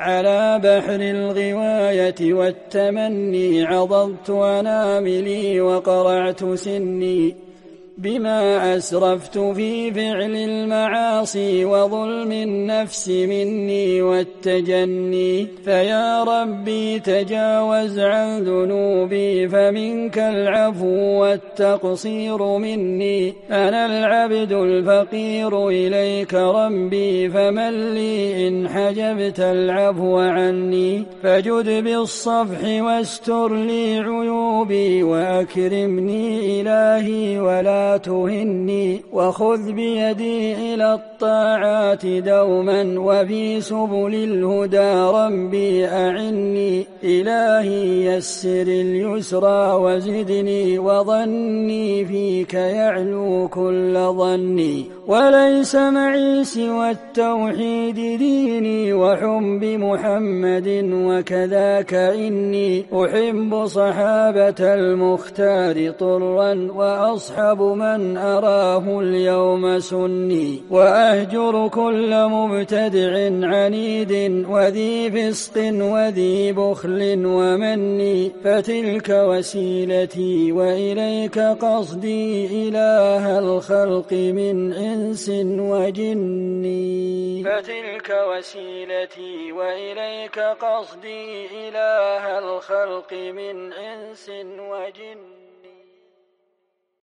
على بحر الغواية والتمني عضضت أناملي وقرعت سني بما أسرفت في فعل المعاصي وظلم النفس مني والتجني. فيا ربي تجاوز عن ذنوبي فمنك العفو والتقصير مني. أنا العبد الفقير إليك ربي فمن لي إن حجبت العفو عني. فجد بالصفح واستر لي عيوبي وأكرمني إلهي ولا تهني. وخذ بيدي إلى الطاعات دوما وفي سبل الهدى ربي أعني. إلهي يسر اليسرى وزدني وظني فيك يعلو كل ظني. وليس معي سوى التوحيد ديني وحب محمد وكذاك إني أحب صحابة المختار طرا وأصحب من أراه اليوم سني. وأهجر كل مبتدع عنيد وذي فسق وذي بخل ومني. فتلك وسيلتي وإليك قصدي إله الخلق من إنس وجني. فتلك وسيلتي وإليك قصدي إله الخلق من إنس وجن.